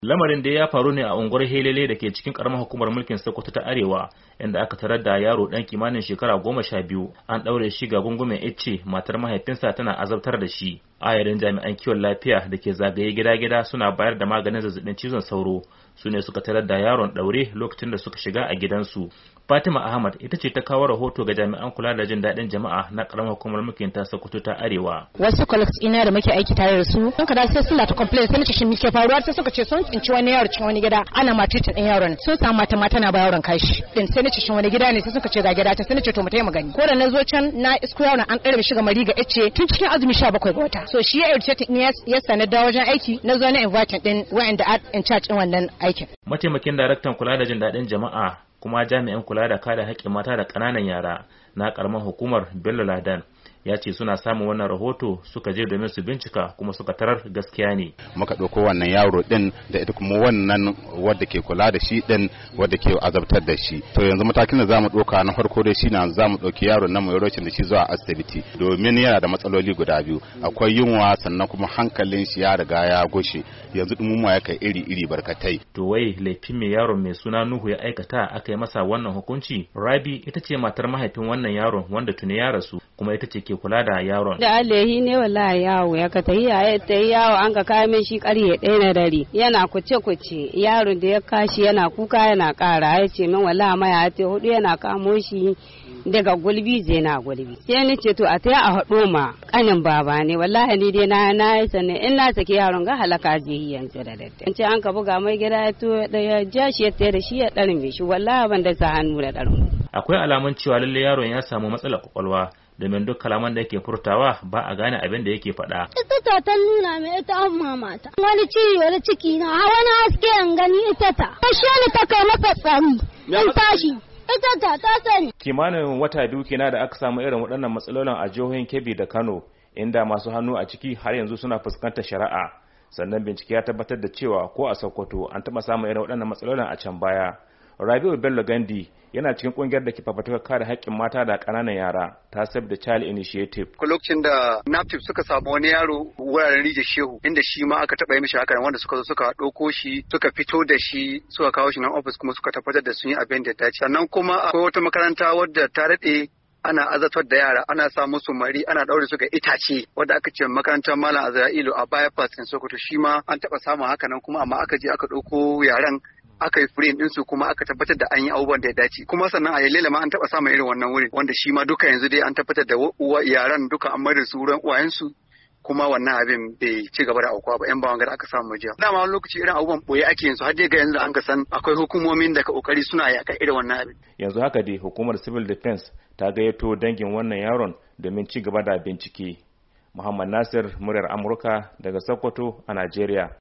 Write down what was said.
Lamarin da ya faru ne a unguwar Helele da ke cikin karamar hukumar mulkin Sokoto ta Arewa, inda aka tarar da yaro dan kimanin shekara 12 an daure shi ga gungumen icce, matar mahaifinsa tana azabtar da shi. Ayarin jami'an kiwon lafiya da ke zagaye gida-gida suna bayar da maganin zazzabin cizon sauro su ne suka tarar da yaron daure lokacin da suka shiga a gidansu. Fatima Ahmad ita ce ta kawo rahoto ga jami'an kula da jin daɗin jama'a na karamar hukumar mulkin ta Sokoto ta Arewa. Wasu colleagues ina da muke aiki tare da su sun kada sai suna ta complain sai nace shin me ke faruwa, sai suka ce sun tsinci wani yaro cikin wani gida ana matitin din yaron, sun samu mata na ba yaron kashi din, sai nace shin wani gida ne, sai suka ce ga gida ta, sai nace to mu tayi magani. Ko da nazo can na isko yaron an ɗaure shi ga mari ga icce tun cikin azumi 17 ga wata. So shi ya irce ya sanar da wajen aiki, nazo na invite din wa'anda in charge din wannan aikin. Mataimakin daraktan kula da jin daɗin jama'a kuma jami'an kula da kare haƙƙin mata da ƙananan yara na ƙaramar hukumar Bello Ladan ya ce suna samun wannan rahoto suka je domin su bincika kuma suka tarar gaskiya ne. Muka ɗauko wannan yaro ɗin da ita kuma wannan wadda ke kula da shi ɗin wadda ke azabtar da shi. To yanzu matakin da zamu ɗauka na farko dai shine zamu ɗauki yaron nan mai rocin da shi zuwa asibiti domin yana da matsaloli guda biyu. Akwai yunwa sannan kuma hankalin shi ya riga ya gushe. Yanzu dumuma ya kai iri barkatai. To wai laifin mai yaron mai suna Nuhu ya aikata aka yi masa wannan hukunci? Rabi ita ce matar mahaifin wannan yaron wanda tuni ya rasu kuma ita ce ke kula da yaron. Da Alehi ne wallahi yawo ya ka tayi yawo an ka kai min shi ƙarye 1 na dare. Yana kuce yaron da ya kashi yana kuka yana ƙara, ya ce min wallahi maya ta 4 yana kamo shi daga gulbi zai na gulbi. Sai ni ce to a taya a haɗo ma ƙanin baba ne, wallahi ni dai na yi sannan in na saki yaron ga halaka zai yi yanzu da daddare. In ce an ka buga mai gida ya to ya ja shi ya tayar da shi ya ɗarme shi, wallahi ban da sa hannu da ɗarmu. Akwai alamun cewa lalle yaron ya samu matsalar kwakwalwa domin duk kalaman da yake furtawa ba a gane abin da yake faɗa. Ita ta nuna mai ita an mamata. Wani ciwo da ciki na wani haske an gani ita ta. Kashe ni ta kai masa tsari. In tashi. Ita ta sani. Kimanin wata 2 kenan da aka samu irin waɗannan matsalolin a jihohin Kebbi da Kano, inda masu hannu a ciki har yanzu suna fuskantar shari'a. Sannan bincike ya tabbatar da cewa ko a Sokoto an taɓa samun irin waɗannan matsalolin a can baya. Rabi'u Bello Gandi yana cikin kungiyar da ke fafatukar kare haƙƙin mata da ƙananan yara ta Save the Child Initiative. Lokacin da NAPTIP suka samu wani yaro wuraren Rijiyar Shehu inda shi ma aka taɓa yi mishi haka, wanda suka zo suka ɗauko shi suka fito da shi suka kawo shi nan ofis kuma suka tabbatar da sun yi abin da ya dace. Sannan kuma akwai wata makaranta wadda ta daɗe ana azabtar da yara, ana sa musu mari, ana ɗaure su ga itace wadda aka ce makarantar Malam Azra'ilu a bypass in Sokoto, shi ma an taɓa samun haka nan kuma amma aka je aka ɗauko yaran aka yi firin ɗinsu kuma aka tabbatar da an yi abubuwan da ya dace. Kuma sannan a Yalela ma an taɓa samun irin wannan wurin wanda shi ma duka yanzu dai an tabbatar da yaran duka an mai su wurin uwayensu kuma wannan abin bai ci gaba da aukuwa ba, 'yan bawan gada aka samu jiya. Dama wani lokaci irin abubuwan boye ake yin su har dai ga yanzu an ka san akwai hukumomin da ka kokari suna yaƙa irin wannan abin. Yanzu haka dai hukumar Civil Defense ta gayyato dangin wannan yaron domin ci gaba da bincike. Muhammad Nasir, muryar Amurka daga Sokoto a Najeriya.